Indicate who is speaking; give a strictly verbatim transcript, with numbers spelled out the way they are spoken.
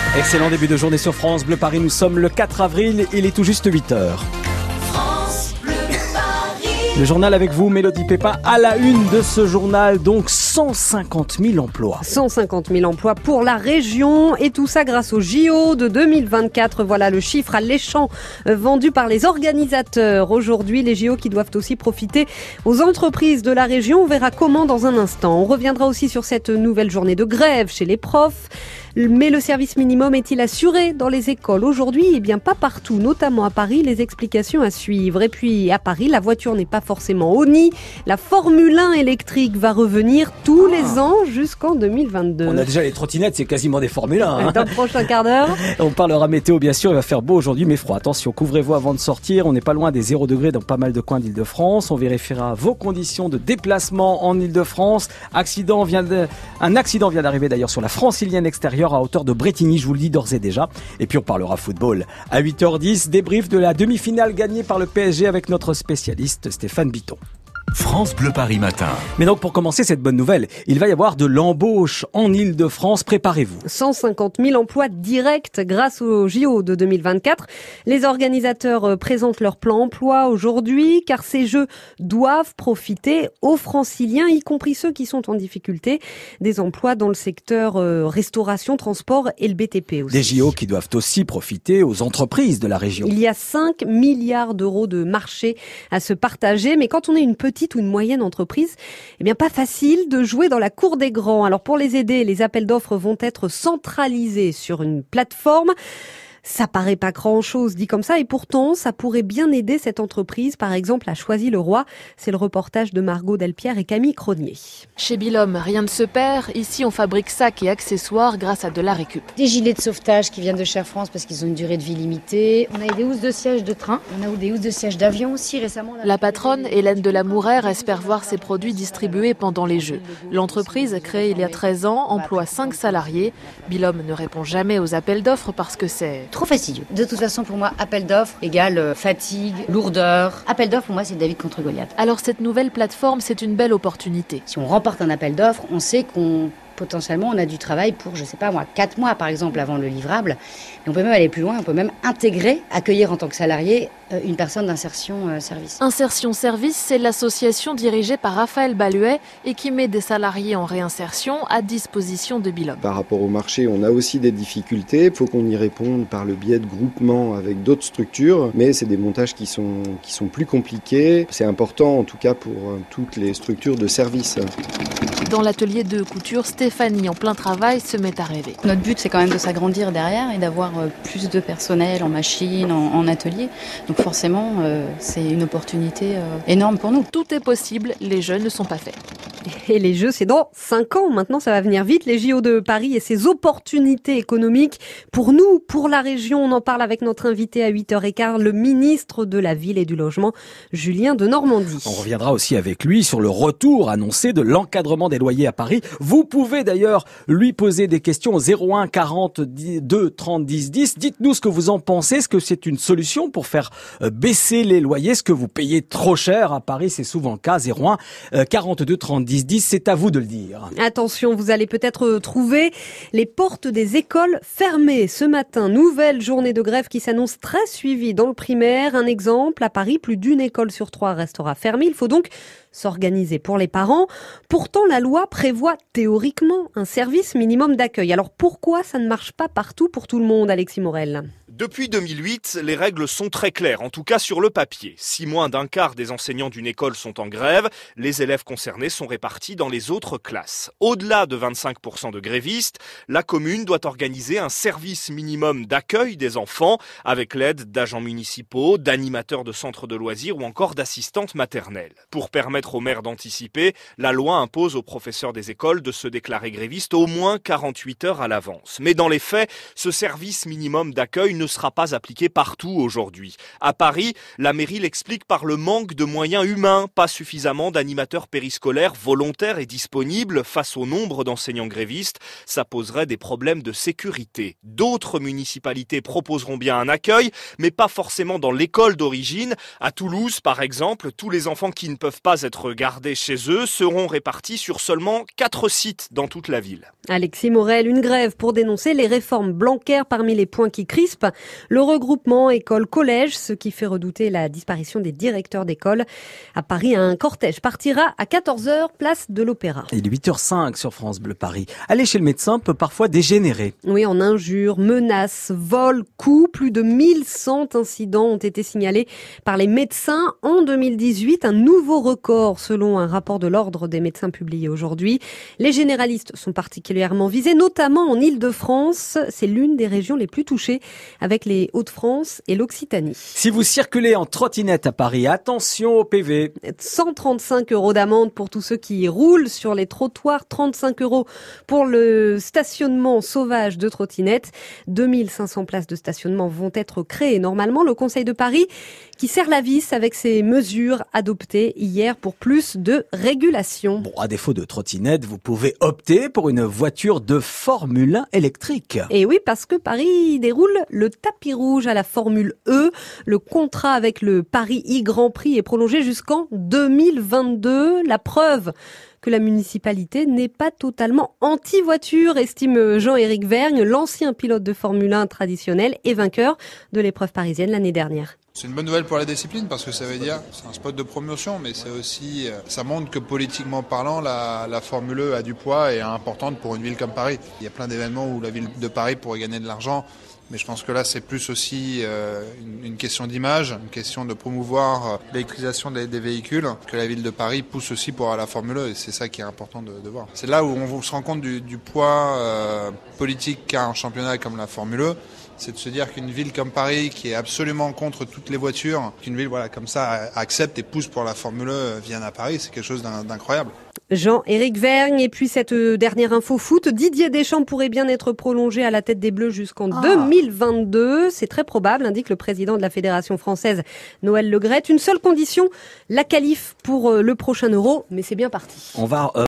Speaker 1: Excellent début de journée sur France Bleu Paris. Nous sommes le quatre avril, il est tout juste huit heures.
Speaker 2: France Bleu Paris.
Speaker 1: Le journal avec vous, Mélodie Pépin, à la une de ce journal, donc cent cinquante mille emplois.
Speaker 3: cent cinquante mille emplois pour la région et tout ça grâce au J O de deux mille vingt-quatre. Voilà le chiffre alléchant vendu par les organisateurs. Aujourd'hui, les J O qui doivent aussi profiter aux entreprises de la région. On verra comment dans un instant. On reviendra aussi sur cette nouvelle journée de grève chez les profs. Mais le service minimum est-il assuré dans les écoles aujourd'hui? Eh bien, pas partout, notamment à Paris. Les explications à suivre. Et puis, à Paris, la voiture n'est pas forcément au nid. La Formule un électrique va revenir tous ah. les ans jusqu'en deux mille vingt-deux.
Speaker 1: On a déjà les trottinettes, c'est quasiment des Formule un. Hein.
Speaker 3: Dans le prochain quart d'heure.
Speaker 1: On parlera météo, bien sûr. Il va faire beau aujourd'hui, mais froid. Attention, couvrez-vous avant de sortir. On n'est pas loin des zéro degrés dans pas mal de coins d'Île-de-France. On vérifiera vos conditions de déplacement en Île-de-France. Accident vient de... Un accident vient d'arriver d'ailleurs sur la francilienne extérieure à hauteur de Brétigny, je vous le dis d'ores et déjà. Et puis on parlera football. À huit heures dix, débrief de la demi-finale gagnée par le P S G avec notre spécialiste Stéphane Bitton.
Speaker 4: France Bleu Paris matin.
Speaker 1: Mais donc pour commencer cette bonne nouvelle, il va y avoir de l'embauche en Île-de-France, préparez-vous.
Speaker 3: cent cinquante mille emplois directs grâce au J O de deux mille vingt-quatre. Les organisateurs présentent leur plan emploi aujourd'hui car ces Jeux doivent profiter aux franciliens, y compris ceux qui sont en difficulté. Des emplois dans le secteur restauration, transport et le B T P aussi.
Speaker 1: Des J O qui doivent aussi profiter aux entreprises de la région.
Speaker 3: Il y a cinq milliards d'euros de marché à se partager, mais quand on est une petite ou une moyenne entreprise, eh bien pas facile de jouer dans la cour des grands. Alors pour les aider, les appels d'offres vont être centralisés sur une plateforme. Ça paraît pas grand-chose dit comme ça et pourtant ça pourrait bien aider cette entreprise, par exemple à Choisy-le-Roi. C'est le reportage de Margot Delpierre et Camille Cronier.
Speaker 5: Chez Bilhomme, rien ne se perd. Ici, on fabrique sacs et accessoires grâce à de la récup.
Speaker 6: Des gilets de sauvetage qui viennent de Cher France parce qu'ils ont une durée de vie limitée. On a eu des housses de siège de train. On a eu des housses de siège d'avion aussi récemment.
Speaker 5: La patronne, Hélène de la Mouraire, espère voir ses produits distribués pendant les Jeux. L'entreprise, créée il y a treize ans, emploie cinq salariés. Bilhomme ne répond jamais aux appels d'offres parce que c'est...
Speaker 6: trop fastidieux. De toute façon, pour moi, appel d'offres égale euh, fatigue, lourdeur. Appel d'offres, pour moi, c'est David contre Goliath.
Speaker 5: Alors cette nouvelle plateforme, c'est une belle opportunité.
Speaker 6: Si on remporte un appel d'offres, on sait qu'on... potentiellement, on a du travail pour, je sais pas moi, quatre mois par exemple avant le livrable. Et on peut même aller plus loin, on peut même intégrer, accueillir en tant que salarié euh, une personne d'insertion euh, service.
Speaker 5: Insertion Service, c'est l'association dirigée par Raphaël Baluet et qui met des salariés en réinsertion à disposition de Bilhomme.
Speaker 7: Par rapport au marché, on a aussi des difficultés. Il faut qu'on y réponde par le biais de groupements avec d'autres structures, mais c'est des montages qui sont, qui sont plus compliqués. C'est important en tout cas pour euh, toutes les structures de service.
Speaker 5: Dans l'atelier de couture, Stéphanie, en plein travail, se met à rêver.
Speaker 8: Notre but, c'est quand même de s'agrandir derrière et d'avoir plus de personnel en machine, en, en atelier. Donc forcément, euh, c'est une opportunité euh, énorme pour nous.
Speaker 5: Tout est possible, les jeux ne sont pas faits.
Speaker 3: Et les Jeux, c'est dans cinq ans. Maintenant, ça va venir vite. Les J O de Paris et ses opportunités économiques pour nous, pour la région. On en parle avec notre invité à huit heures quinze, le ministre de la Ville et du Logement, Julien Denormandie.
Speaker 1: On reviendra aussi avec lui sur le retour annoncé de l'encadrement des loyers à Paris. Vous pouvez d'ailleurs lui poser des questions au zéro un quarante-deux trente dix dix. Dites-nous ce que vous en pensez. Est-ce que c'est une solution pour faire baisser les loyers? Est-ce que vous payez trop cher à Paris? C'est souvent le cas. zéro un quarante-deux trente dix dix, c'est à vous de le dire.
Speaker 3: Attention, vous allez peut-être trouver les portes des écoles fermées ce matin. Nouvelle journée de grève qui s'annonce très suivie dans le primaire. Un exemple, à Paris, plus d'une école sur trois restera fermée. Il faut donc s'organiser pour les parents. Pourtant, la loi prévoit théoriquement un service minimum d'accueil. Alors pourquoi ça ne marche pas partout pour tout le monde, Alexis Morel ?
Speaker 9: Depuis deux mille huit, les règles sont très claires, en tout cas sur le papier. Si moins d'un quart des enseignants d'une école sont en grève, les élèves concernés sont répartis dans les autres classes. Au-delà de vingt-cinq pour cent de grévistes, la commune doit organiser un service minimum d'accueil des enfants avec l'aide d'agents municipaux, d'animateurs de centres de loisirs ou encore d'assistantes maternelles. Pour permettre aux maires d'anticiper, la loi impose aux professeurs des écoles de se déclarer grévistes au moins quarante-huit heures à l'avance. Mais dans les faits, ce service minimum d'accueil ne sera pas appliqué partout aujourd'hui. À Paris, la mairie l'explique par le manque de moyens humains, pas suffisamment d'animateurs périscolaires volontaires et disponibles face au nombre d'enseignants grévistes. Ça poserait des problèmes de sécurité. D'autres municipalités proposeront bien un accueil, mais pas forcément dans l'école d'origine. À Toulouse, par exemple, tous les enfants qui ne peuvent pas être gardés chez eux seront répartis sur seulement quatre sites dans toute la ville.
Speaker 3: Alexis Morel, une grève pour dénoncer les réformes Blanquer parmi les points qui crispent. Le regroupement école-collège, ce qui fait redouter la disparition des directeurs d'école. À Paris, un cortège partira à quatorze heures, place de l'Opéra.
Speaker 1: Il est huit heures cinq sur France Bleu Paris. Aller chez le médecin peut parfois dégénérer.
Speaker 3: Oui, en injures, menaces, vols, coups, plus de mille cent incidents ont été signalés par les médecins en deux mille dix-huit. Un nouveau record selon un rapport de l'Ordre des médecins publié aujourd'hui. Les généralistes sont particulièrement visés, notamment en Île-de-France. C'est l'une des régions les plus touchées avec les Hauts-de-France et l'Occitanie.
Speaker 1: Si vous circulez en trottinette à Paris, attention au P V.
Speaker 3: cent trente-cinq euros d'amende pour tous ceux qui roulent sur les trottoirs, trente-cinq euros pour le stationnement sauvage de trottinettes. deux mille cinq cents places de stationnement vont être créées normalement. Le Conseil de Paris qui serre la vis avec ces mesures adoptées hier pour plus de régulation.
Speaker 1: Bon, à défaut de trottinette, vous pouvez opter pour une voiture de Formule un électrique.
Speaker 3: Et oui, parce que Paris déroule le tapis rouge à la Formule E. Le contrat avec le Paris e-Grand Prix est prolongé jusqu'en deux mille vingt-deux. La preuve que la municipalité n'est pas totalement anti-voiture, estime Jean-Éric Vergne, l'ancien pilote de Formule un traditionnel et vainqueur de l'épreuve parisienne l'année dernière.
Speaker 10: C'est une bonne nouvelle pour la discipline parce que ça veut dire, c'est un spot de promotion, mais c'est aussi, ça montre que politiquement parlant, la, la Formule E a du poids et est importante pour une ville comme Paris. Il y a plein d'événements où la ville de Paris pourrait gagner de l'argent, mais je pense que là c'est plus aussi euh, une, une question d'image, une question de promouvoir l'électrisation des, des véhicules, que la ville de Paris pousse aussi pour la Formule E et c'est ça qui est important de, de voir. C'est là où on se rend compte du, du poids euh, politique qu'a un championnat comme la Formule E. C'est de se dire qu'une ville comme Paris, qui est absolument contre toutes les voitures, qu'une ville voilà comme ça accepte et pousse pour la Formule E, vienne à Paris, c'est quelque chose d'incroyable.
Speaker 3: Jean-Éric Vergne, et puis cette dernière info foot, Didier Deschamps pourrait bien être prolongé à la tête des Bleus jusqu'en ah. deux mille vingt-deux. C'est très probable, indique le président de la Fédération française, Noël Le Graët. Une seule condition, la qualif pour le prochain Euro, mais c'est bien parti.
Speaker 1: On va... Euh